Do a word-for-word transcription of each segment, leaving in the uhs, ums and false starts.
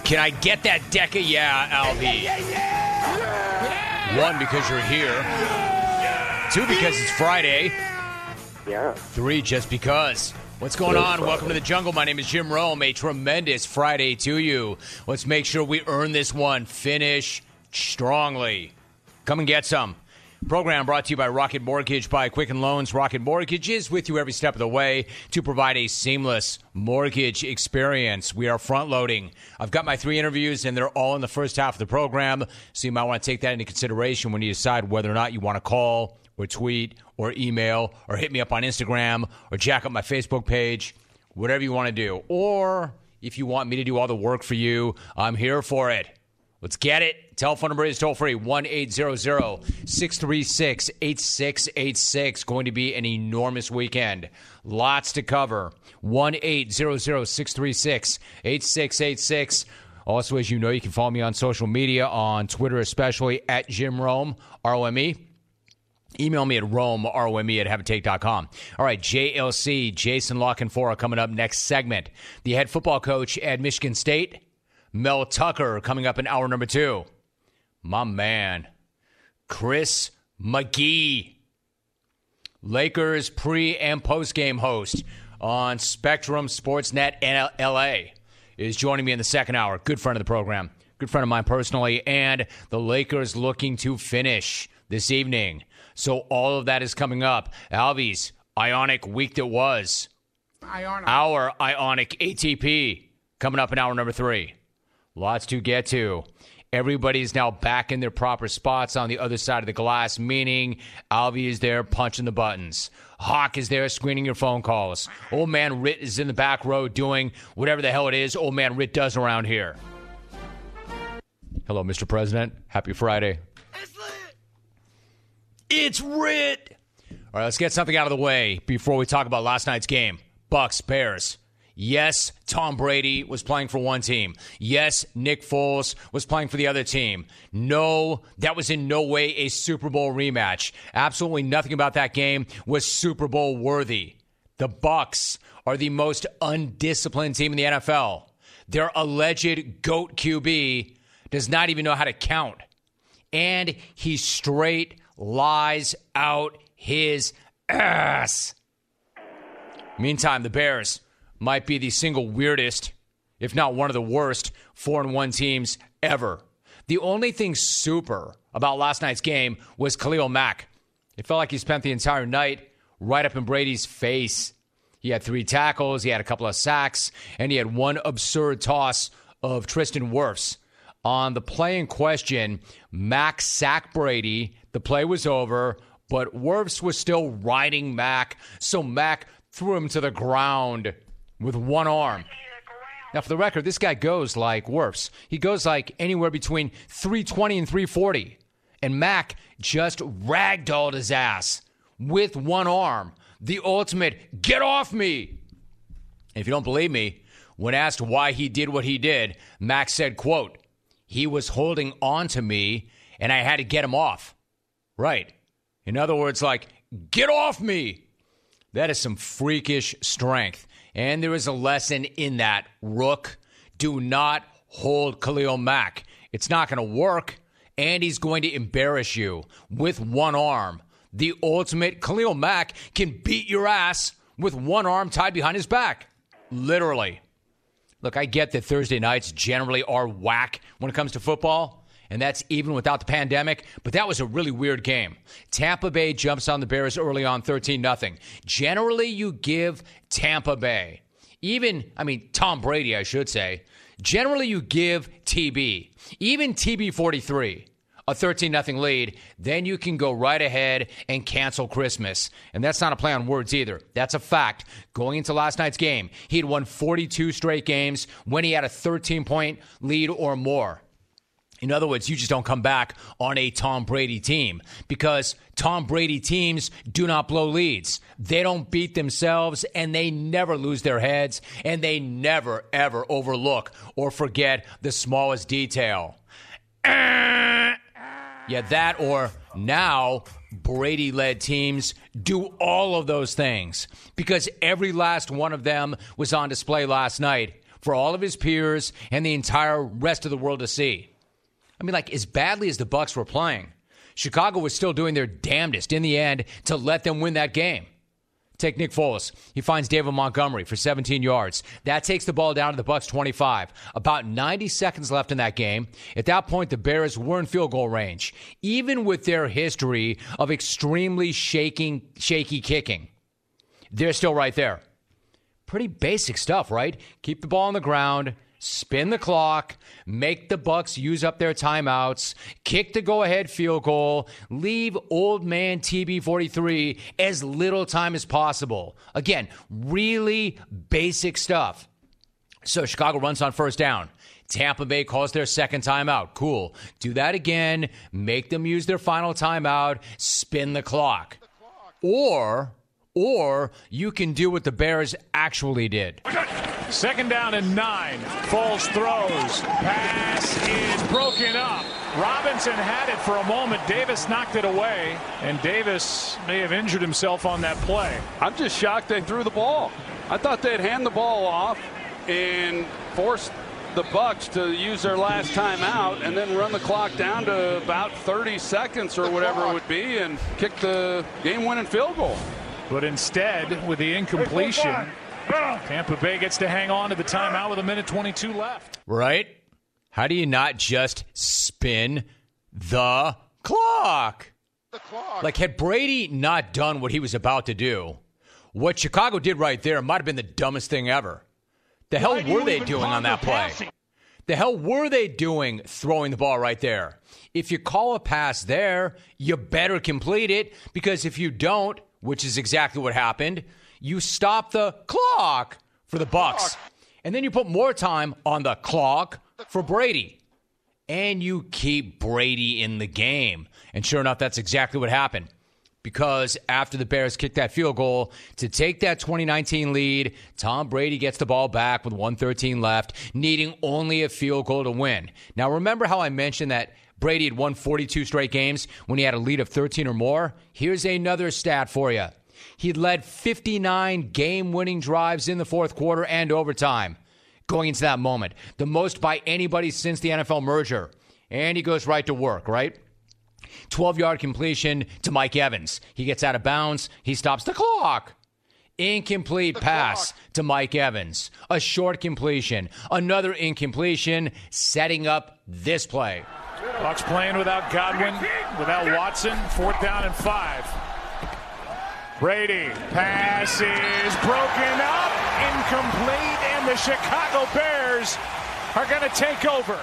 Can I get that deck of yeah, Alvy? Yeah, yeah, yeah. One, because you're here. Two, because it's Friday. Yeah. Three, just because. What's going on? Welcome to the jungle. My name is Jim Rome. A tremendous Friday to you. Let's make sure we earn this one. Finish strongly. Come and get some. Program brought to you by Rocket Mortgage by Quicken Loans. Rocket Mortgage is with you every step of the way to provide a seamless mortgage experience. We are front-loading. I've got my three interviews, and they're all in the first half of the program, so you might want to take that into consideration when you decide whether or not you want to call or tweet or email or hit me up on Instagram or jack up my Facebook page, whatever you want to do. Or if you want me to do all the work for you, I'm here for it. Let's get it. Telephone number is toll-free, one eight hundred, six three six, eight six eight six. Going to be an enormous weekend. Lots to cover. one eight hundred, six three six, eight six eight six. Also, as you know, you can follow me on social media, on Twitter especially, at Jim Rome, R O M E. Email me at Rome, R O M E, at have a take dot com. All right, J L C, Jason La Canfora, coming up next segment. The head football coach at Michigan State, Mel Tucker, coming up in hour number two. My man, Chris McGee, Lakers pre- and post-game host on Spectrum Sportsnet L A, is joining me in the second hour. Good friend of the program, good friend of mine personally, and the Lakers looking to finish this evening. So all of that is coming up. Alvy's Ionic Week that was. Ionic. Our Ionic A T P coming up in hour number three. Lots to get to. Everybody's now back in their proper spots on the other side of the glass, meaning Alvy is there punching the buttons. Hawk is there screening your phone calls. Old man Rit is in the back row doing whatever the hell it is old man Rit does around here. Hello, Mister President. Happy Friday. It's lit. It's Rit. All right, let's get something out of the way before we talk about last night's game. Bucks, Bears. Yes, Tom Brady was playing for one team. Yes, Nick Foles was playing for the other team. No, that was in no way a Super Bowl rematch. Absolutely nothing about that game was Super Bowl worthy. The Bucks are the most undisciplined team in the N F L. Their alleged GOAT Q B does not even know how to count. And he straight lies out his ass. Meantime, the Bears might be the single weirdest, if not one of the worst, four and one teams ever. The only thing super about last night's game was Khalil Mack. It felt like he spent the entire night right up in Brady's face. He had three tackles, he had a couple of sacks, and he had one absurd toss of Tristan Wirfs. On the play in question, Mack sacked Brady. The play was over, but Wirfs was still riding Mack, so Mack threw him to the ground with one arm. Now, for the record, this guy goes like Wirfs. He goes like anywhere between three twenty and three forty. And Mack just ragdolled his ass with one arm. The ultimate, get off me. If you don't believe me, when asked why he did what he did, Mack said, quote, he was holding on to me and I had to get him off. Right. In other words, like, get off me. That is some freakish strength. And there is a lesson in that, Rook. Do not hold Khalil Mack. It's not going to work, and he's going to embarrass you with one arm. The ultimate, Khalil Mack can beat your ass with one arm tied behind his back. Literally. Look, I get that Thursday nights generally are whack when it comes to football, and that's even without the pandemic, but that was a really weird game. Tampa Bay jumps on the Bears early on thirteen nothing. Generally, you give Tampa Bay, even, I mean, Tom Brady, I should say, generally you give T B, even T B forty-three, a thirteen nothing lead, then you can go right ahead and cancel Christmas. And that's not a play on words either. That's a fact. Going into last night's game, he had won forty-two straight games when he had a thirteen-point lead or more. In other words, you just don't come back on a Tom Brady team because Tom Brady teams do not blow leads. They don't beat themselves, and they never lose their heads, and they never, ever overlook or forget the smallest detail. Yeah, that or now Brady-led teams do all of those things because every last one of them was on display last night for all of his peers and the entire rest of the world to see. I mean, like, as badly as the Bucs were playing, Chicago was still doing their damnedest in the end to let them win that game. Take Nick Foles. He finds David Montgomery for seventeen yards. That takes the ball down to the Bucs twenty-five. About ninety seconds left in that game. At that point, the Bears were in field goal range, even with their history of extremely shaking, shaky kicking. They're still right there. Pretty basic stuff, right? Keep the ball on the ground, spin the clock, make the Bucs use up their timeouts, kick the go-ahead field goal, leave old man T B forty-three as little time as possible. Again, really basic stuff. So Chicago runs on first down. Tampa Bay calls their second timeout. Cool. Do that again. Make them use their final timeout. Spin the clock. Or... Or you can do what the Bears actually did. Second down and nine. Foles throws. Pass is broken up. Robinson had it for a moment. Davis knocked it away, and Davis may have injured himself on that play. I'm just shocked they threw the ball. I thought they'd hand the ball off and force the Bucs to use their last timeout and then run the clock down to about thirty seconds or whatever it would be and kick the game-winning field goal. But instead, with the incompletion, Tampa Bay gets to hang on to the timeout with a minute twenty-two left. Right? How do you not just spin the clock? The clock. Like, had Brady not done what he was about to do, what Chicago did right there might have been the dumbest thing ever. The hell Why do were you they even doing on ponder that play? passing? The hell were they doing throwing the ball right there? If you call a pass there, you better complete it, because if you don't, which is exactly what happened, you stop the clock for the Bucs. And then you put more time on the clock for Brady. And you keep Brady in the game. And sure enough, that's exactly what happened. Because after the Bears kicked that field goal to take that twenty nineteen lead, Tom Brady gets the ball back with one thirteen left, needing only a field goal to win. Now, remember how I mentioned that Brady had won forty-two straight games when he had a lead of thirteen or more? Here's another stat for you. He led fifty-nine game-winning drives in the fourth quarter and overtime going into that moment. The most by anybody since the N F L merger. And he goes right to work, right? twelve-yard completion to Mike Evans. He gets out of bounds. He stops the clock. Incomplete pass to Mike Evans. A short completion. Another incompletion, setting up this play. Bucs playing without Godwin, without Watson. Fourth down and five. Brady. Pass is broken up. Incomplete. And the Chicago Bears are going to take over.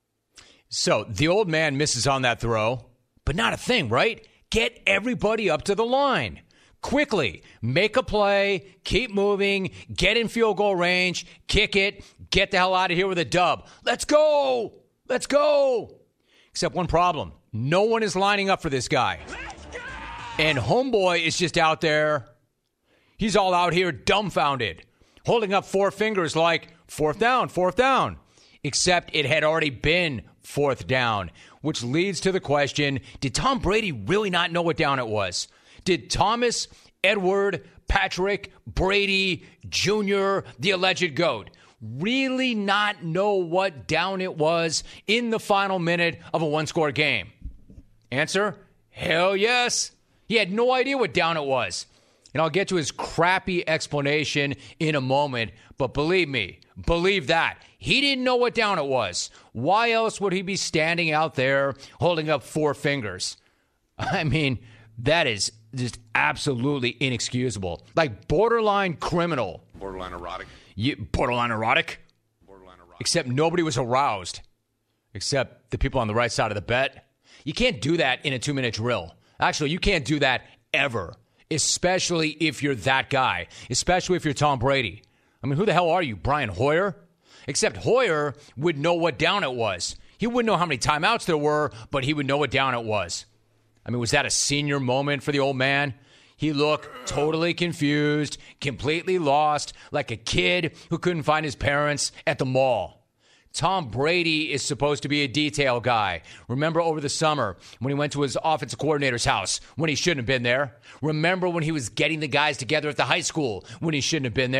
So the old man misses on that throw, but not a thing, right? Get everybody up to the line. Quickly, make a play, keep moving, get in field goal range, kick it, get the hell out of here with a dub. Let's go! Let's go! Except one problem. No one is lining up for this guy. And homeboy is just out there. He's all out here dumbfounded, holding up four fingers like, fourth down, fourth down. Except it had already been fourth down, which leads to the question, did Tom Brady really not know what down it was? Did Thomas, Edward, Patrick, Brady, Junior, the alleged GOAT, really not know what down it was in the final minute of a one-score game? Answer, hell yes. He had no idea what down it was. And I'll get to his crappy explanation in a moment, but believe me, believe that. He didn't know what down it was. Why else would he be standing out there holding up four fingers? I mean, that is just absolutely inexcusable. Like borderline criminal. Borderline erotic. You, borderline erotic? Borderline erotic. Except nobody was aroused. Except the people on the right side of the bet. You can't do that in a two-minute drill. Actually, you can't do that ever. Especially if you're that guy. Especially if you're Tom Brady. I mean, who the hell are you, Brian Hoyer? Except Hoyer would know what down it was. He wouldn't know how many timeouts there were, but he would know what down it was. I mean, was that a senior moment for the old man? He looked totally confused, completely lost, like a kid who couldn't find his parents at the mall. Tom Brady is supposed to be a detail guy. Remember over the summer when he went to his offensive coordinator's house when he shouldn't have been there? Remember when he was getting the guys together at the high school when he shouldn't have been there?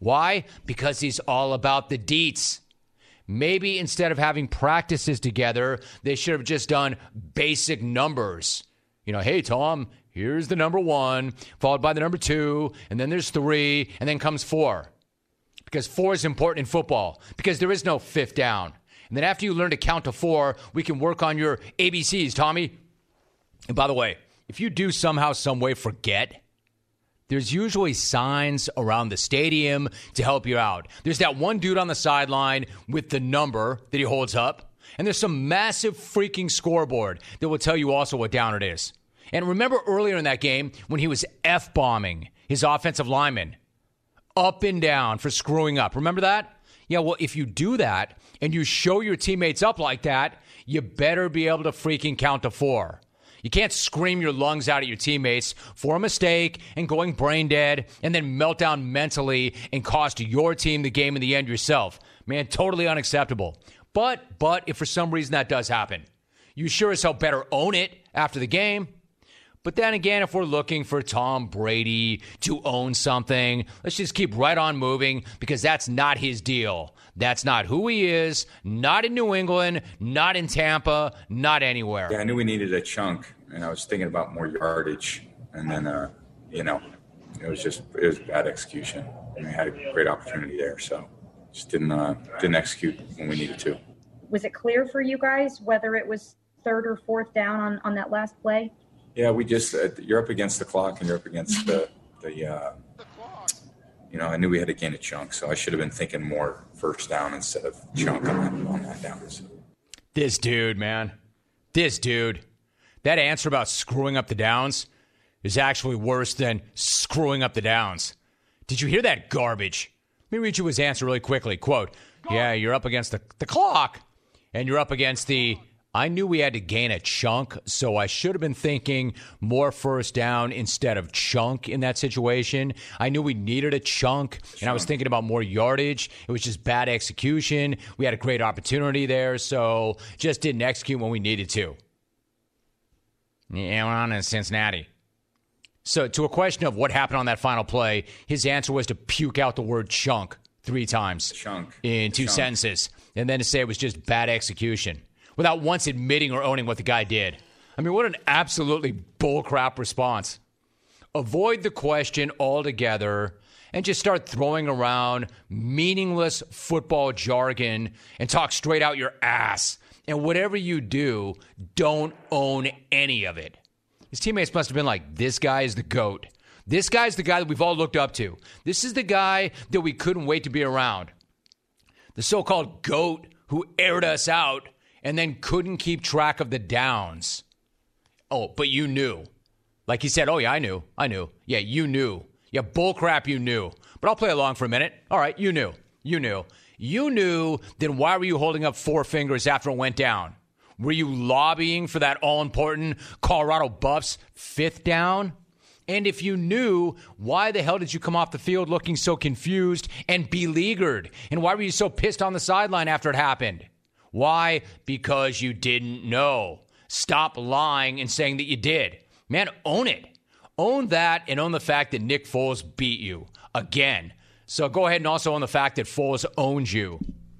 Why? Because he's all about the deets. Maybe instead of having practices together, they should have just done basic numbers. You know, hey, Tom, here's the number one, followed by the number two, and then there's three, and then comes four. Because four is important in football, because there is no fifth down. And then after you learn to count to four, we can work on your A B Cs, Tommy. And by the way, if you do somehow, some way forget, there's usually signs around the stadium to help you out. There's that one dude on the sideline with the number that he holds up. And there's some massive freaking scoreboard that will tell you also what down it is. And remember earlier in that game when he was F-bombing his offensive lineman up and down for screwing up. Remember that? Yeah, well, if you do that and you show your teammates up like that, you better be able to freaking count to four. You can't scream your lungs out at your teammates for a mistake and going brain dead and then melt down mentally and cost your team the game in the end yourself. Man, totally unacceptable. But, but if for some reason that does happen, you sure as hell better own it after the game. But then again, if we're looking for Tom Brady to own something, let's just keep right on moving because that's not his deal. That's not who he is, not in New England, not in Tampa, not anywhere. Yeah, I knew we needed a chunk, and I was thinking about more yardage. And then, uh, you know, it was just it was bad execution. And we had a great opportunity there, so just didn't uh, didn't execute when we needed to. Was it clear for you guys whether it was third or fourth down on, on that last play? Yeah, we just uh, you're up against the clock and you're up against the the uh, you know I knew we had to gain a chunk, so I should have been thinking more first down instead of chunk on that, on that down. So. This dude, man, this dude, that answer about screwing up the downs is actually worse than screwing up the downs. Did you hear that garbage? Let me read you his answer really quickly. Quote: "Yeah, you're up against the the clock, and you're up against the." I knew we had to gain a chunk, so I should have been thinking more first down instead of chunk in that situation. I knew we needed a chunk, and I was thinking about more yardage. It was just bad execution. We had a great opportunity there, so just didn't execute when we needed to. Yeah, we're on in Cincinnati. So to a question of what happened on that final play, his answer was to puke out the word chunk three times Chunk. in two Chunk. sentences, and then to say it was just bad execution, without once admitting or owning what the guy did. I mean, what an absolutely bullcrap response. Avoid the question altogether and just start throwing around meaningless football jargon and talk straight out your ass. And whatever you do, don't own any of it. His teammates must have been like, this guy is the GOAT. This guy's the guy that we've all looked up to. This is the guy that we couldn't wait to be around. The so-called GOAT who aired us out and then couldn't keep track of the downs. Oh, but you knew. Like he said, oh, yeah, I knew. I knew. Yeah, you knew. Yeah, bullcrap, you knew. But I'll play along for a minute. All right, you knew. You knew. You knew, then why were you holding up four fingers after it went down? Were you lobbying for that all-important Colorado Buffs fifth down? And if you knew, why the hell did you come off the field looking so confused and beleaguered? And why were you so pissed on the sideline after it happened? Why? Because you didn't know. Stop lying and saying that you did. Man, own it. Own that and own the fact that Nick Foles beat you again. So go ahead and also own the fact that Foles owns you.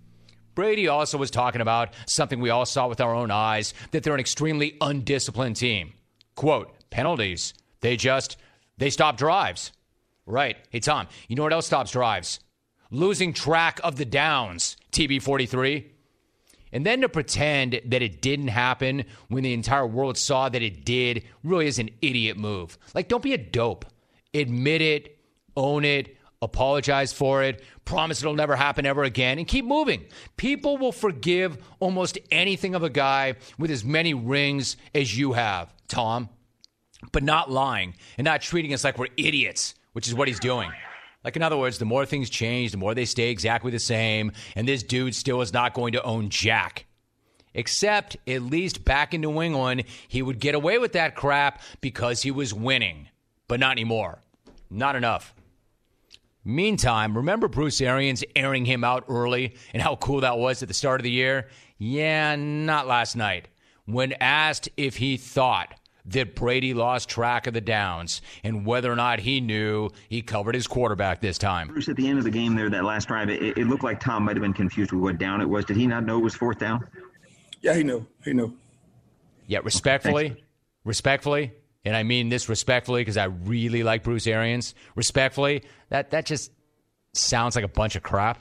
Brady also was talking about something we all saw with our own eyes, that they're an extremely undisciplined team. Quote, penalties. They just, they stop drives. Right. Hey, Tom, you know what else stops drives? Losing track of the downs, T B forty-three. And then to pretend that it didn't happen when the entire world saw that it did really is an idiot move. Like, don't be a dope. Admit it, own it, apologize for it, promise it'll never happen ever again, and keep moving. People will forgive almost anything of a guy with as many rings as you have, Tom. But not lying and not treating us like we're idiots, which is what he's doing. Like, in other words, the more things change, the more they stay exactly the same, and this dude still is not going to own jack. Except, at least back in New England, he would get away with that crap because he was winning. But not anymore. Not enough. Meantime, remember Bruce Arians airing him out early and how cool that was at the start of the year? Yeah, not last night. When asked if he thought that Brady lost track of the downs and whether or not he knew he covered his quarterback this time. Bruce, at the end of the game there, that last drive, it, it looked like Tom might have been confused with what down it was. Did he not know it was fourth down? Yeah, he knew. He knew. Yeah, respectfully, Thanks. respectfully, and I mean this respectfully because I really like Bruce Arians. Respectfully, that, that just sounds like a bunch of crap.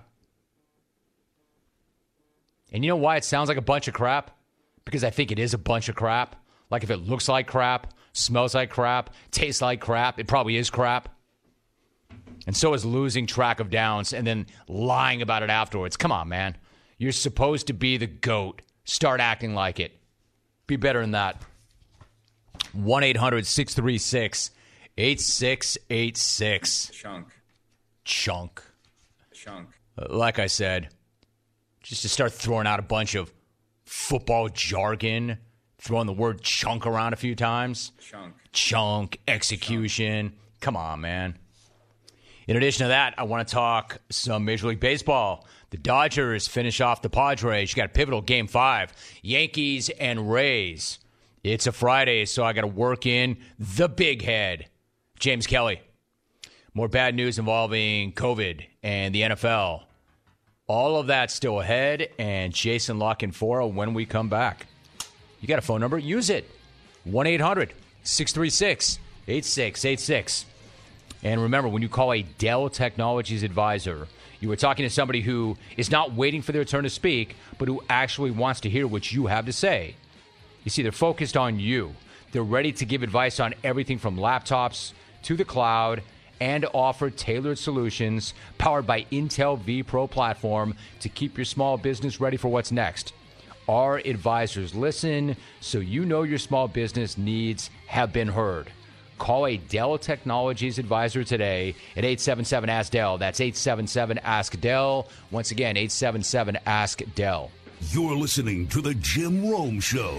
And you know why it sounds like a bunch of crap? Because I think it is a bunch of crap. Like if it looks like crap, smells like crap, tastes like crap, it probably is crap. And so is losing track of downs and then lying about it afterwards. Come on, man. You're supposed to be the GOAT. Start acting like it. Be better than that. one eight hundred six three six eight six eight six. Chunk. Chunk. Chunk. Like I said, just to start throwing out a bunch of football jargon, throwing the word chunk around a few times. Chunk. Chunk, execution. Chunk. Come on, man. In addition to that, I want to talk some Major League Baseball. The Dodgers finish off the Padres. You got a pivotal game five. Yankees and Rays. It's a Friday, so I got to work in the big head. James Kelly. More bad news involving COVID and the N F L. All of that still ahead, and Jason La Canfora when we come back. You got a phone number? Use it. one eight hundred six three six eight six eight six. And remember, when you call a Dell Technologies advisor, you are talking to somebody who is not waiting for their turn to speak, but who actually wants to hear what you have to say. You see, they're focused on you. They're ready to give advice on everything from laptops to the cloud and offer tailored solutions powered by Intel vPro platform to keep your small business ready for what's next. Our advisors listen so you know your small business needs have been heard. Call a Dell Technologies advisor today at eight seven seven ask Dell. That's eight seven seven ask Dell. Once again, eight seven seven ask Dell. You're listening to The Jim Rome Show.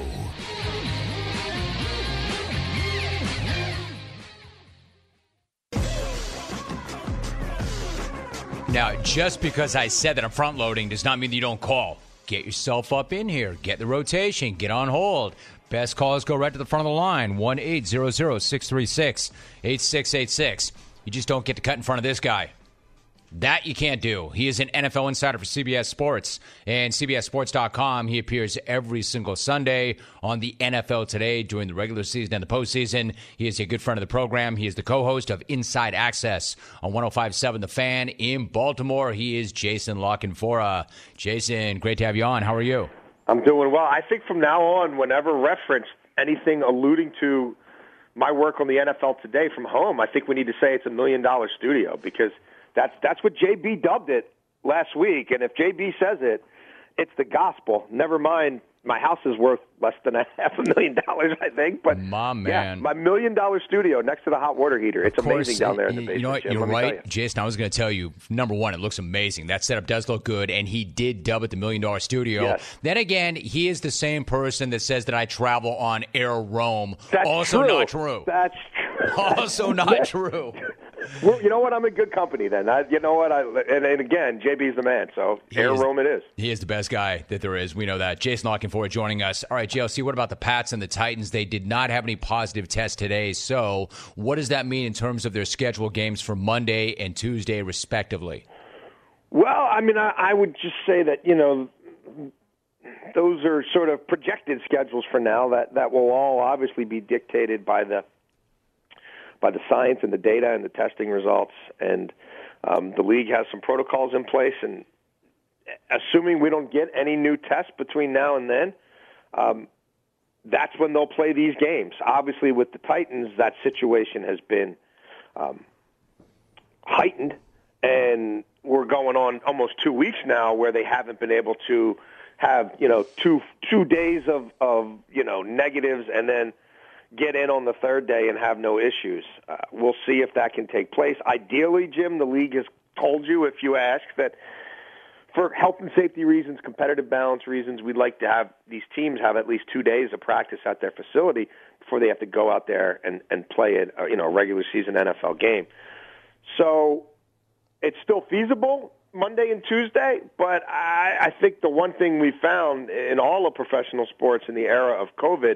Now, just because I said that I'm front-loading does not mean that you don't call. Get yourself up in here. Get the rotation. Get on hold. Best calls go right to the front of the line, one eight hundred six three six eight six eight six. You just don't get to cut in front of this guy. That you can't do. He is an N F L insider for C B S Sports and C B S Sports dot com. He appears every single Sunday on the N F L Today during the regular season and the postseason. He is a good friend of the program. He is the co-host of Inside Access on one oh five point seven The Fan in Baltimore. He is Jason La Canfora. Jason, great to have you on. How are you? I'm doing well. I think from now on, whenever referenced anything alluding to my work on the N F L Today from home, I think we need to say it's a million-dollar studio because that's that's what J B dubbed it last week. And if J B says it, it's the gospel. Never mind, my house is worth less than a half a million dollars, I think. But my man, yeah, my million-dollar studio next to the hot water heater. It's course, amazing down there in the basement. You know what? Jim, You're right, you. Jason. I was going to tell you, number one, it looks amazing. That setup does look good, and he did dub it the million-dollar studio. Yes. Then again, he is the same person that says that I travel on Air Rome. That's also true. not true. That's true. Also not true. Well, you know what? I'm in good company then. I, you know what? I, and, and again, J B's the man, so He Air is- Rome it is. He is the best guy that there is. We know that. Jason La Canfora joining us. All right, J L C, what about the Pats and the Titans? They did not have any positive tests today. So what does that mean in terms of their scheduled games for Monday and Tuesday, respectively? Well, I mean, I, I would just say that, you know, those are sort of projected schedules for now that, that will all obviously be dictated by the by the science and the data and the testing results. And um, the league has some protocols in place. And assuming we don't get any new tests between now and then, um, that's when they'll play these games. Obviously, with the Titans, that situation has been um, heightened. And we're going on almost two weeks now where they haven't been able to have, you know, two two days of, of you know, negatives and then get in on the third day and have no issues. Uh, we'll see if that can take place. Ideally, Jim, the league has told you, if you ask, that for health and safety reasons, competitive balance reasons, we'd like to have these teams have at least two days of practice at their facility before they have to go out there and, and play a, you know, a regular season N F L game. So it's still feasible Monday and Tuesday, but I, I think the one thing we found in all of professional sports in the era of COVID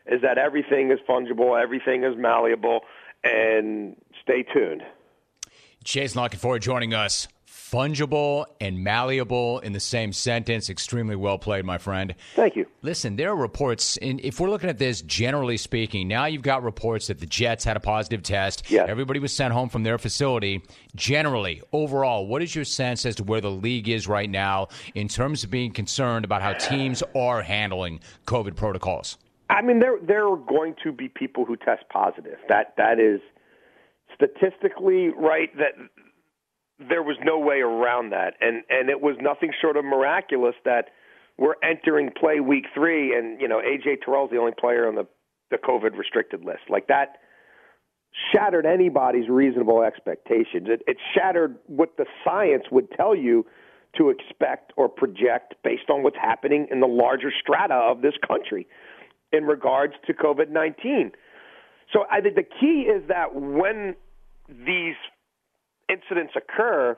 is that everything is fungible, everything is malleable, and stay tuned. Jason La Canfora joining us. Fungible and malleable in the same sentence. Extremely well played, my friend. Thank you. Listen, there are reports, and if we're looking at this generally speaking, now you've got reports that the Jets had a positive test. Yes. Everybody was sent home from their facility. Generally, overall, what is your sense as to where the league is right now in terms of being concerned about how teams are handling COVID protocols? I mean, there there are going to be people who test positive. That that is statistically right. That there was no way around that, and and it was nothing short of miraculous that we're entering play week three, and you know A J Terrell's the only player on the the COVID restricted list. Like that shattered anybody's reasonable expectations. It, it shattered what the science would tell you to expect or project based on what's happening in the larger strata of this country in regards to COVID nineteen. So I think the key is that when these incidents occur,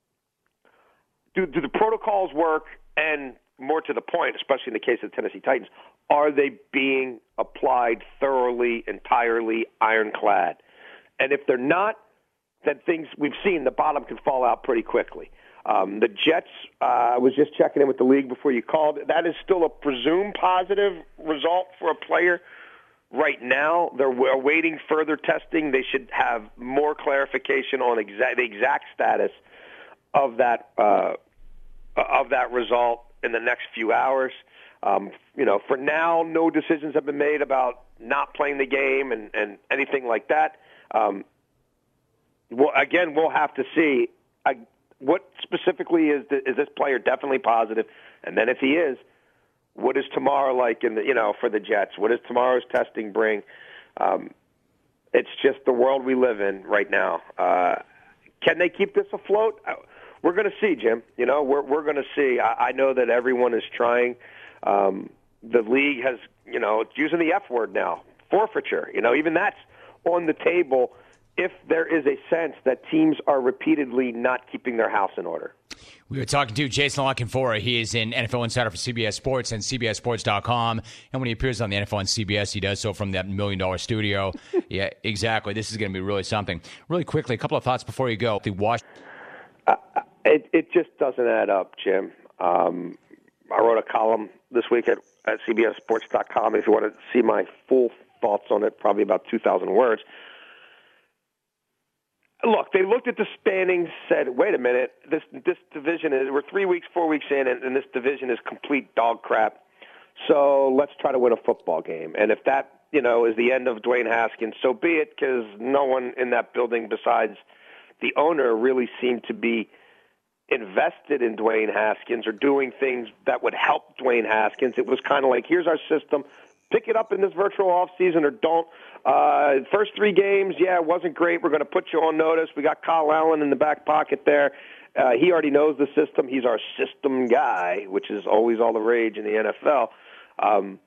do, do the protocols work? And more to the point, especially in the case of the Tennessee Titans, are they being applied thoroughly, entirely, ironclad? And if they're not, then things we've seen, the bottom can fall out pretty quickly. Um, the Jets, uh, I was just checking in with the league before you called. That is still a presumed positive result for a player. Right now, they're awaiting further testing. They should have more clarification on exa- the exact status of that uh, of that result in the next few hours. Um, you know, for now, no decisions have been made about not playing the game and, and anything like that. Um, well, again, we'll have to see uh, what specifically is the, is this player definitely positive, and then if he is, what is tomorrow like in the, you know, for the Jets? What does tomorrow's testing bring? Um, it's just the world we live in right now. Uh, can they keep this afloat? We're going to see, Jim. You know, we're we're going to see. I, I know that everyone is trying. Um, the league has, you know, it's using the F word now, forfeiture. You know, even that's on the table if there is a sense that teams are repeatedly not keeping their house in order. We were talking to Jason La Canfora. He is an N F L insider for C B S Sports and C B S Sports dot com. And when he appears on the N F L on C B S, he does so from that million-dollar studio. Yeah, exactly. This is going to be really something. Really quickly, a couple of thoughts before you go. The Wash- uh, it, it just doesn't add up, Jim. Um, I wrote a column this week at, at C B S Sports dot com. If you want to see my full thoughts on it, probably about two thousand words. Look, they looked at the standings, said, wait a minute, this this division is, we're three weeks, four weeks in, and, and this division is complete dog crap. So let's try to win a football game. And if that, you know, is the end of Dwayne Haskins, so be it, because no one in that building besides the owner really seemed to be invested in Dwayne Haskins or doing things that would help Dwayne Haskins. It was kind of like, here's our system. Pick it up in this virtual offseason or don't. Uh, first three games, yeah, it wasn't great. We're going to put you on notice. We got Kyle Allen in the back pocket there. Uh, he already knows the system. He's our system guy, which is always all the rage in the N F L. Um,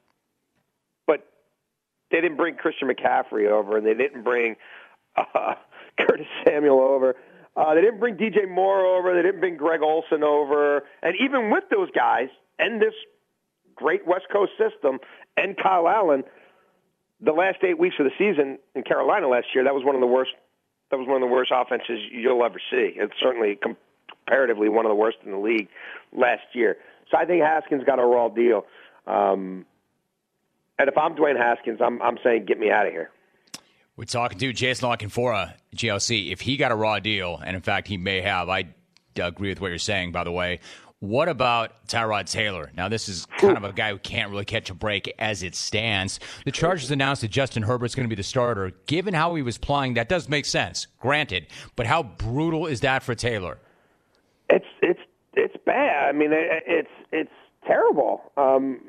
but they didn't bring Christian McCaffrey over, and they didn't bring uh, Curtis Samuel over. Uh, they didn't bring D J Moore over. They didn't bring Greg Olsen over. And even with those guys and this great West Coast system and Kyle Allen, the last eight weeks of the season in Carolina last year, that was one of the worst. That was one of the worst offenses you'll ever see. It's certainly comparatively one of the worst in the league last year. So I think Haskins got a raw deal. Um, and if I'm Dwayne Haskins, I'm I'm saying get me out of here. We're talking to Jason La Canfora, G L C. If he got a raw deal, and in fact he may have, I agree with what you're saying, by the way. What about Tyrod Taylor? Now, this is kind of a guy who can't really catch a break as it stands. The Chargers announced that Justin Herbert's going to be the starter. Given how he was playing, that does make sense, granted. But how brutal is that for Taylor? It's it's it's bad. I mean, it, it's it's terrible. Um,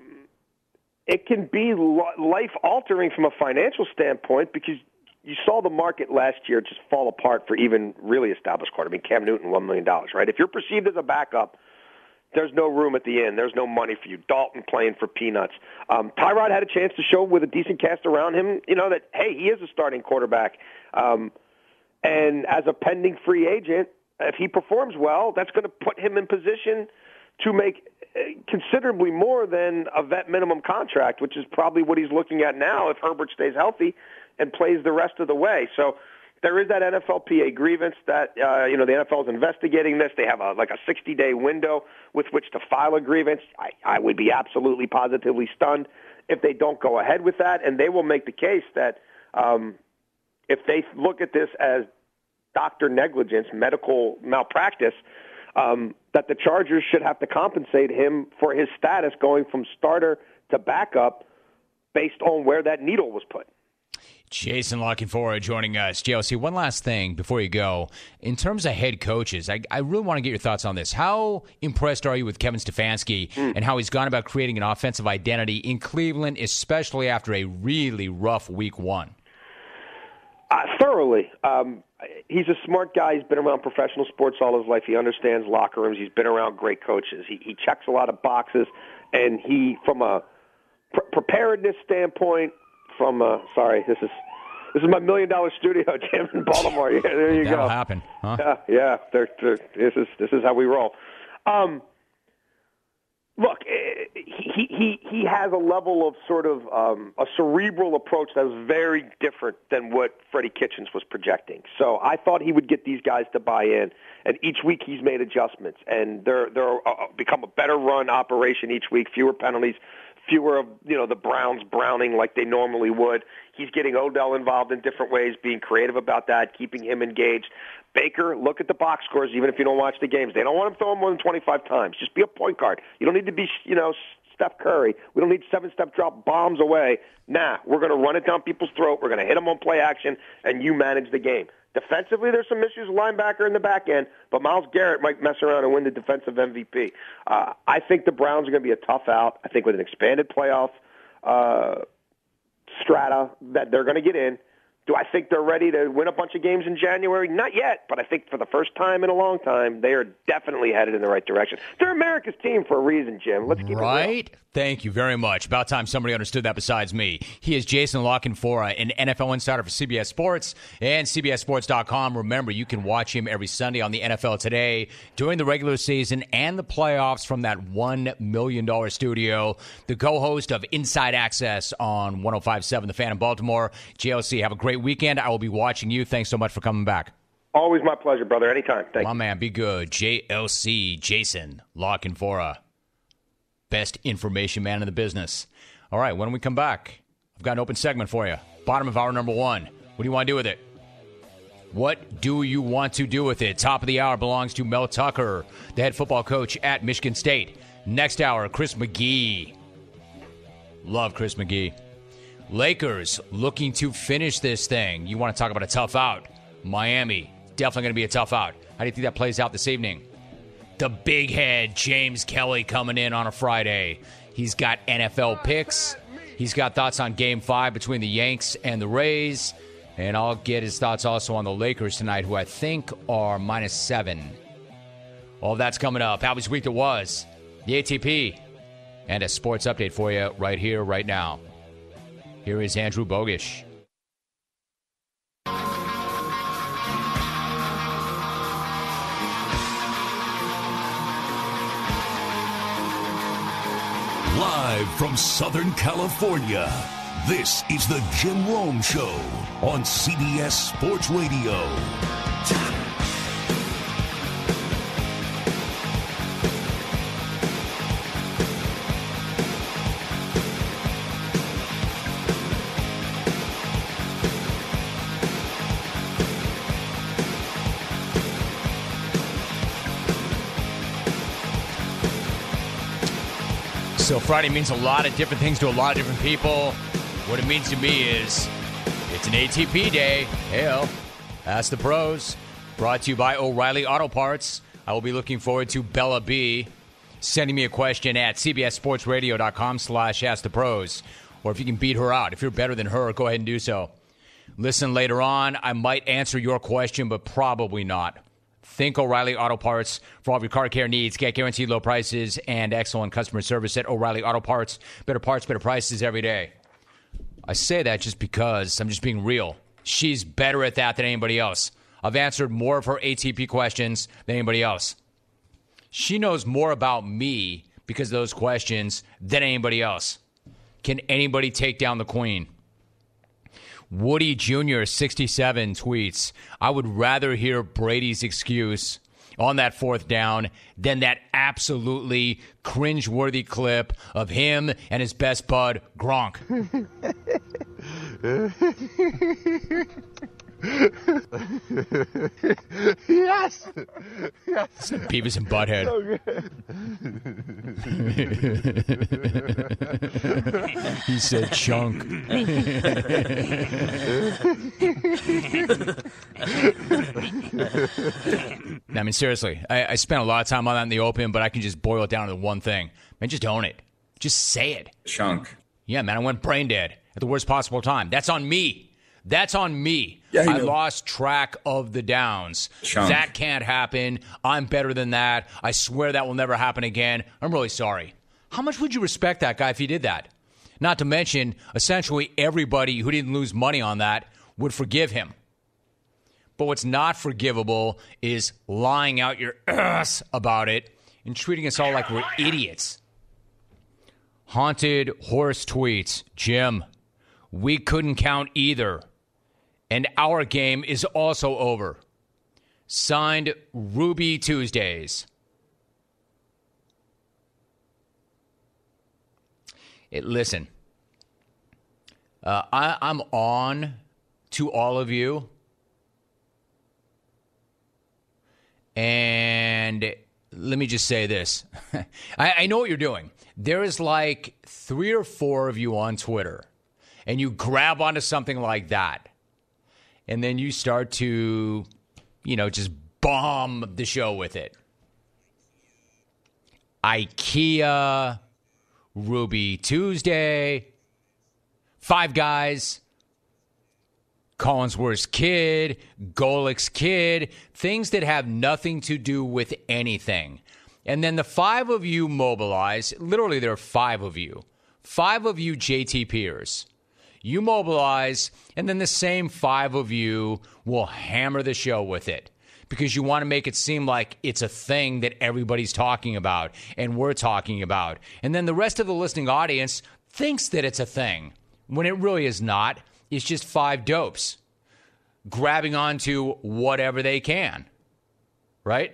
it can be life altering from a financial standpoint because you saw the market last year just fall apart for even really established quarterbacks. I mean, Cam Newton, one million dollars, right? If you're perceived as a backup, there's no room at the end. There's no money for you. Dalton playing for peanuts. Um, Tyrod had a chance to show with a decent cast around him, you know, that, hey, he is a starting quarterback. Um, and as a pending free agent, if he performs well, that's going to put him in position to make considerably more than a vet minimum contract, which is probably what he's looking at now if Herbert stays healthy and plays the rest of the way. So there is that N F L P A grievance that, uh, you know, the N F L is investigating this. They have a, like a sixty-day window with which to file a grievance. I, I would be absolutely positively stunned if they don't go ahead with that, and they will make the case that um, if they look at this as doctor negligence, medical malpractice, um, that the Chargers should have to compensate him for his status going from starter to backup based on where that needle was put. Jason La Canfora joining us. J L C, one last thing before you go. In terms of head coaches, I, I really want to get your thoughts on this. How impressed are you with Kevin Stefanski mm. and how he's gone about creating an offensive identity in Cleveland, especially after a really rough week one? Uh, thoroughly. Um, he's a smart guy. He's been around professional sports all his life. He understands locker rooms. He's been around great coaches. He, he checks a lot of boxes, and he, from a pr- preparedness standpoint, from a, sorry, this is this is my million dollar studio, Jim, in Baltimore. Yeah, there you That'll go. That'll happen, huh? Yeah, yeah. They're, they're, this is this is how we roll. Um, Look, he he he has a level of sort of um, a cerebral approach that was very different than what Freddie Kitchens was projecting. So I thought he would get these guys to buy in, and each week he's made adjustments, and they're they're uh, become a better run operation each week, fewer penalties, fewer of you know the Browns browning like they normally would. He's getting Odell involved in different ways, being creative about that, keeping him engaged. Baker, look at the box scores, even if you don't watch the games. They don't want him throwing more than twenty-five times. Just be a point guard. You don't need to be, you know, Steph Curry. We don't need seven-step drop bombs away. Nah, we're going to run it down people's throat. We're going to hit them on play action, and you manage the game. Defensively, there's some issues with linebacker in the back end, but Myles Garrett might mess around and win the defensive M V P. Uh, I think the Browns are going to be a tough out. I think with an expanded playoff uh, strata that they're going to get in. Do I think they're ready to win a bunch of games in January? Not yet, but I think for the first time in a long time, they are definitely headed in the right direction. They're America's team for a reason, Jim. Let's keep right? it real. Thank you very much. About time somebody understood that besides me. He is Jason La Canfora, an N F L insider for C B S Sports and C B S Sports dot com. Remember, you can watch him every Sunday on the N F L Today during the regular season and the playoffs from that one million dollars studio. The co-host of Inside Access on one oh five point seven The Fan in Baltimore. J L C, have a great weekend. I will be watching you. Thanks so much for coming back. Always my pleasure, brother. Anytime. Thank my you. My man, be good. J L C, Jason La Canfora. Best information man in the business. All right, when we come back, I've got an open segment for you. Bottom of hour number one. What do you want to do with it? What do you want to do with it? Top of the hour belongs to Mel Tucker, the head football coach at Michigan State. Next hour, Chris McGee. Love Chris McGee. Lakers looking to finish this thing. You want to talk about a tough out. Miami, definitely going to be a tough out. How do you think that plays out this evening? The big head, James Kelly, coming in on a Friday. He's got N F L picks. He's got thoughts on Game five between the Yanks and the Rays. And I'll get his thoughts also on the Lakers tonight, who I think are minus seven. All that's coming up. How was week it was, the A T P, and a sports update for you right here, right now. Here is Andrew Bogish. Live from Southern California, this is the Jim Rome Show on C B S Sports Radio. So Friday means a lot of different things to a lot of different people. What it means to me is it's an A T P day. Hey-o. Ask the pros. Brought to you by O'Reilly Auto Parts. I will be looking forward to Bella B sending me a question at cbssportsradio.com slash ask the pros. Or if you can beat her out. If you're better than her, go ahead and do so. Listen later on. I might answer your question, but probably not. Think O'Reilly Auto Parts for all of your car care needs. Get guaranteed low prices and excellent customer service at O'Reilly Auto Parts. Better parts, better prices every day. I say that just because I'm just being real. She's better at that than anybody else. I've answered more of her A T P questions than anybody else. She knows more about me because of those questions than anybody else. Can anybody take down the queen? Woody Junior sixty-seven tweets, I would rather hear Brady's excuse on that fourth down than that absolutely cringeworthy clip of him and his best bud, Gronk. Yes. Yes. Beavis and Butthead. So He said chunk. I mean, seriously, I, I spent a lot of time on that in the open, but I can just boil it down to one thing. Man, just own it. Just say it. Chunk. Yeah, man, I went brain dead at the worst possible time. That's on me. That's on me. Yeah, I know. lost track of the downs. Chunk. That can't happen. I'm better than that. I swear that will never happen again. I'm really sorry. How much would you respect that guy if he did that? Not to mention, essentially everybody who didn't lose money on that would forgive him. But what's not forgivable is lying out your ass about it and treating us all like we're idiots. Haunted Horse tweets, Jim, we couldn't count either. And our game is also over. Signed, Ruby Tuesdays. It, listen, uh, I, I'm on to all of you. And let me just say this. I, I know what you're doing. There is like three or four of you on Twitter, and you grab onto something like that. And then you start to, you know, just bomb the show with it. IKEA, Ruby Tuesday, Five Guys, Collinsworth's Kid, Golik's Kid, things that have nothing to do with anything. And then the five of you mobilize, literally there are five of you, five of you J T Pers. You mobilize, and then the same five of you will hammer the show with it because you want to make it seem like it's a thing that everybody's talking about and we're talking about. And then the rest of the listening audience thinks that it's a thing when it really is not. It's just five dopes grabbing onto whatever they can, right?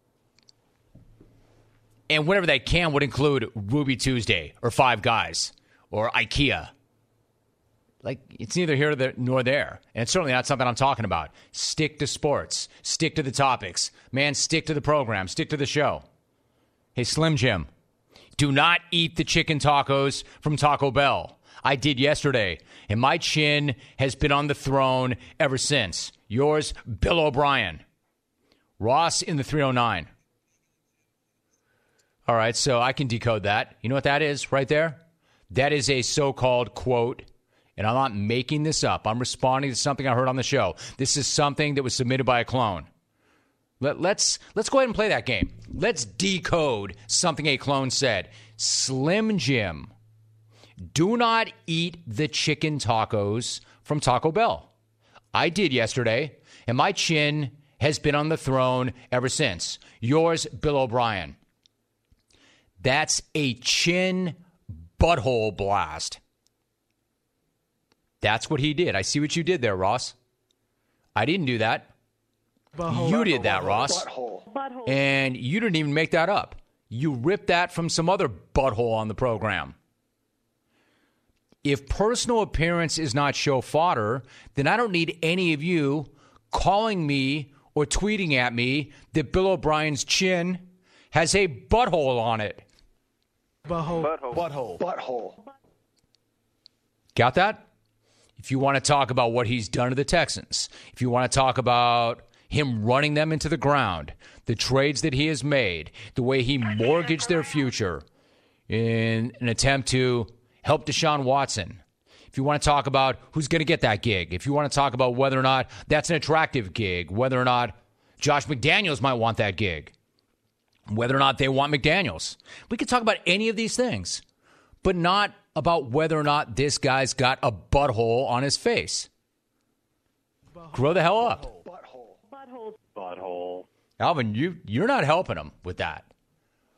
And whatever they can would include Ruby Tuesday or Five Guys or IKEA. Like, it's neither here nor there. And it's certainly not something I'm talking about. Stick to sports. Stick to the topics. Man, stick to the program. Stick to the show. Hey, Slim Jim, do not eat the chicken tacos from Taco Bell. I did yesterday, and my chin has been on the throne ever since. Yours, Bill O'Brien. Ross in the three oh nine. All right, so I can decode that. You know what that is right there? That is a so-called quote. And I'm not making this up. I'm responding to something I heard on the show. This is something that was submitted by a clone. Let, let's let's go ahead and play that game. Let's decode something a clone said. Slim Jim, do not eat the chicken tacos from Taco Bell. I did yesterday, and my chin has been on the throne ever since. Yours, Bill O'Brien. That's a chin butthole blast. That's what he did. I see what you did there, Ross. I didn't do that. Butthole. You did that, Ross. Butthole. Butthole. And you didn't even make that up. You ripped that from some other butthole on the program. If personal appearance is not show fodder, then I don't need any of you calling me or tweeting at me that Bill O'Brien's chin has a butthole on it. Butthole. Butthole. Butthole. Butthole. Got that? If you want to talk about what he's done to the Texans, if you want to talk about him running them into the ground, the trades that he has made, the way he mortgaged their future in an attempt to help Deshaun Watson, if you want to talk about who's going to get that gig, if you want to talk about whether or not that's an attractive gig, whether or not Josh McDaniels might want that gig, whether or not they want McDaniels, we could talk about any of these things, but not about whether or not this guy's got a butthole on his face. Butthole. Grow the hell up. Butthole. Butthole. Butthole. Alvin, you, you're not helping him with that.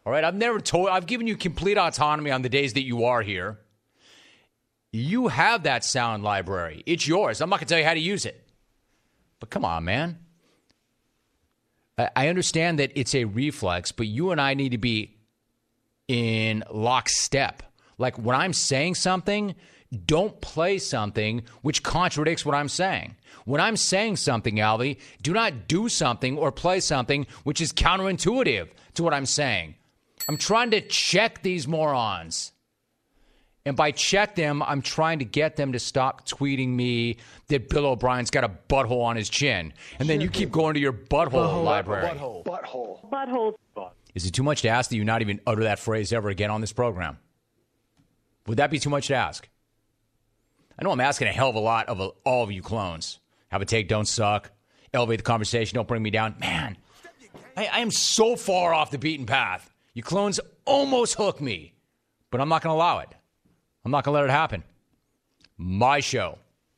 All right, I've never told, I've given you complete autonomy on the days that you are here. You have that sound library. It's yours. I'm not going to tell you how to use it. But come on, man. I, I understand that it's a reflex, but you and I need to be in lockstep. Like when I'm saying something, don't play something which contradicts what I'm saying. When I'm saying something, Alvy, do not do something or play something which is counterintuitive to what I'm saying. I'm trying to check these morons. And by check them, I'm trying to get them to stop tweeting me that Bill O'Brien's got a butthole on his chin. And then you keep going to your butthole, butthole library. Butthole. Butthole. Butthole. Is it too much to ask that you not even utter that phrase ever again on this program? Would that be too much to ask? I know I'm asking a hell of a lot of all of you clones. Have a take, don't suck. Elevate the conversation, don't bring me down. Man, I, I am so far off the beaten path. You clones almost hook me, but I'm not going to allow it. I'm not going to let it happen. My show.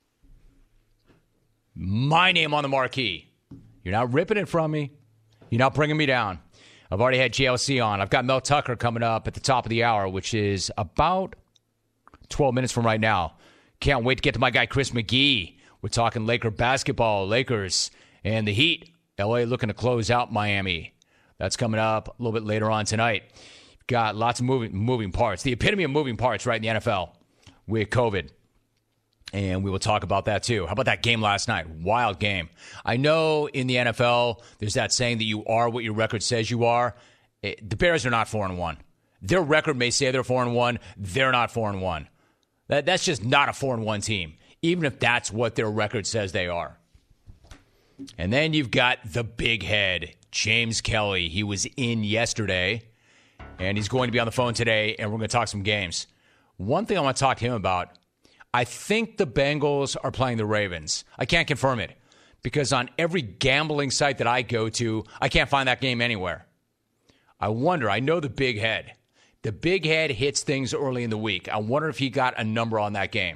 My name on the marquee. You're not ripping it from me. You're not bringing me down. I've already had J L C on. I've got Mel Tucker coming up at the top of the hour, which is about twelve minutes from right now. Can't wait to get to my guy Chris McGee. We're talking Laker basketball, Lakers, and the Heat. L A looking to close out Miami. That's coming up a little bit later on tonight. Got lots of moving moving parts. The epitome of moving parts right in the N F L with COVID. And we will talk about that too. How about that game last night? Wild game. I know in the N F L, there's that saying that you are what your record says you are. It, the Bears are not four and one. Their record may say they're four and one. They're not four and one. That, that's just not a four and one team, even if that's what their record says they are. And then you've got the big head, James Kelly. He was in yesterday, and he's going to be on the phone today, and we're going to talk some games. One thing I want to talk to him about, I think the Bengals are playing the Ravens. I can't confirm it because on every gambling site that I go to, I can't find that game anywhere. I wonder, I know the big head. The big head hits things early in the week. I wonder if he got a number on that game.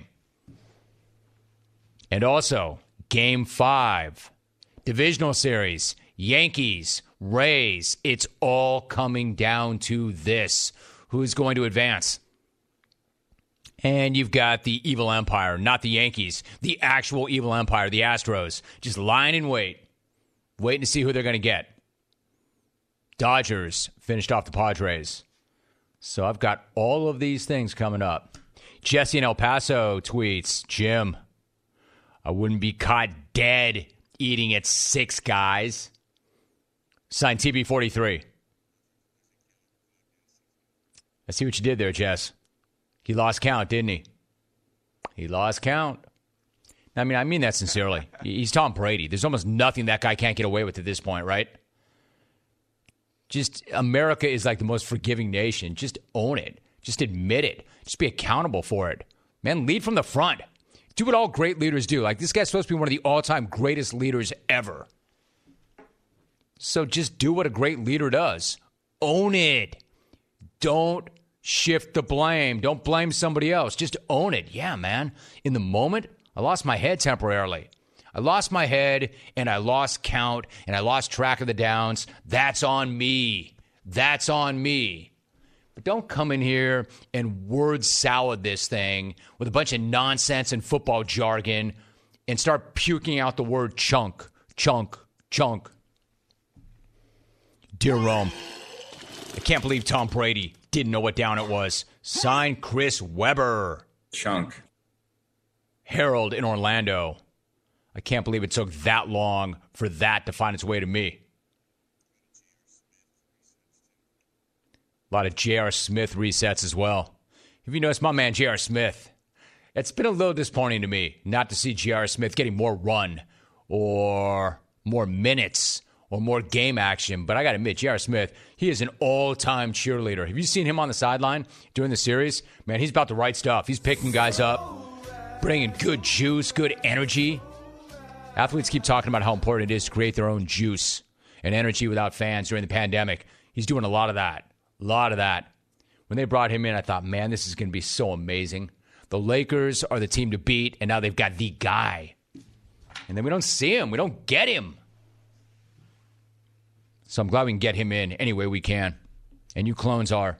And also, game five, divisional series, Yankees, Rays. It's all coming down to this. Who's going to advance? And you've got the evil empire, not the Yankees, the actual evil empire, the Astros, just lying in wait, waiting to see who they're going to get. Dodgers finished off the Padres. So I've got all of these things coming up. Jesse in El Paso tweets, Jim, I wouldn't be caught dead eating at Six Guys. Signed T B forty-three. I see what you did there, Jess. He lost count, didn't he? He lost count. I mean, I mean that sincerely. He's Tom Brady. There's almost nothing that guy can't get away with at this point, right? Just America is like the most forgiving nation. Just own it. Just admit it. Just be accountable for it. Man, lead from the front. Do what all great leaders do. Like, this guy's supposed to be one of the all-time greatest leaders ever. So just do what a great leader does. Own it. Don't shift the blame. Don't blame somebody else. Just own it. Yeah, man. In the moment, I lost my head temporarily. I lost my head, and I lost count, and I lost track of the downs. That's on me. That's on me. But don't come in here and word salad this thing with a bunch of nonsense and football jargon and start puking out the word chunk, chunk, chunk. Dear Rome, I can't believe Tom Brady didn't know what down it was. Sign Chris Webber. Chunk. Harold in Orlando. I can't believe it took that long for that to find its way to me. A lot of J R. Smith resets as well. If you notice, my man J R. Smith, it's been a little disappointing to me not to see J R. Smith getting more run or more minutes or more game action. But I got to admit, J R. Smith, he is an all-time cheerleader. Have you seen him on the sideline during the series? Man, he's about the right stuff. He's picking guys up, bringing good juice, good energy. Athletes keep talking about how important it is to create their own juice and energy without fans during the pandemic. He's doing a lot of that. A lot of that. When they brought him in, I thought, man, this is going to be so amazing. The Lakers are the team to beat, and now they've got the guy. And then we don't see him. We don't get him. So I'm glad we can get him in any way we can. And you clones are.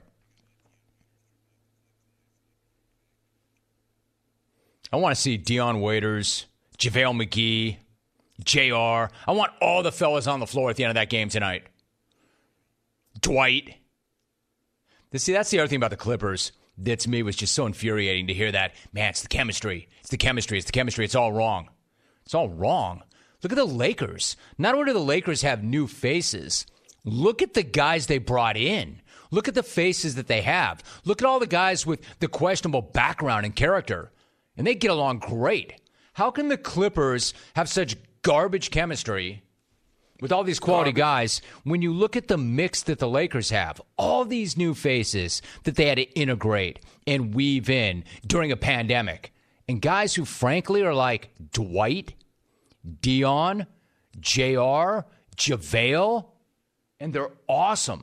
I want to see Dion Waiters, JaVale McGee, J R. I want all the fellas on the floor at the end of that game tonight. Dwight. See, that's the other thing about the Clippers that to me was just so infuriating to hear that. Man, it's the chemistry. It's the chemistry. It's the chemistry. It's all wrong. It's all wrong. Look at the Lakers. Not only do the Lakers have new faces, look at the guys they brought in. Look at the faces that they have. Look at all the guys with the questionable background and character. And they get along great. How can the Clippers have such garbage chemistry with all these quality guys when you look at the mix that the Lakers have? All these new faces that they had to integrate and weave in during a pandemic. And guys who frankly are like Dwight, Dion, J R, JaVale, and they're awesome.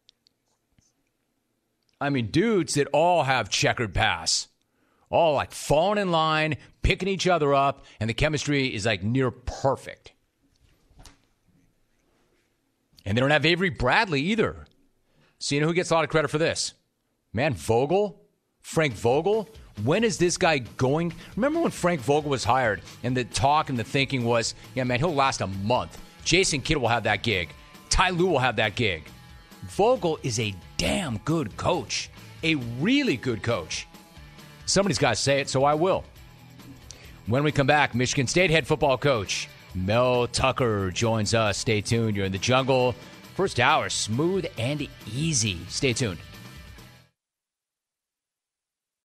I mean, dudes that all have checkered past. All like falling in line, picking each other up, and the chemistry is like near perfect. And they don't have Avery Bradley either. So you know who gets a lot of credit for this? Man, Vogel, Frank Vogel. When is this guy going? Remember when Frank Vogel was hired and the talk and the thinking was, yeah, man, he'll last a month. Jason Kidd will have that gig. Ty Lue will have that gig. Vogel is a damn good coach. A really good coach. Somebody's got to say it, so I will. When we come back, Michigan State head football coach Mel Tucker joins us. Stay tuned. You're in the jungle. First hour, smooth and easy. Stay tuned.